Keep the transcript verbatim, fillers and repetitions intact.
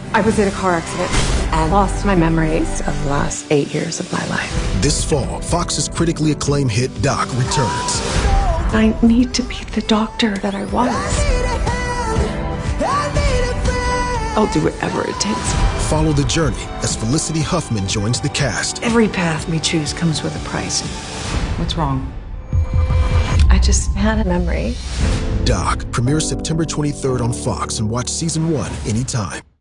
I was in a car accident and lost my memories of the last eight years of my life. This fall, Fox's critically acclaimed hit Doc returns. I need to be the doctor that I was. I'll do whatever it takes. Follow the journey as Felicity Huffman joins the cast. Every path we choose comes with a price. What's wrong? I just had a memory. Doc premieres September twenty-third on Fox, and watch season one anytime.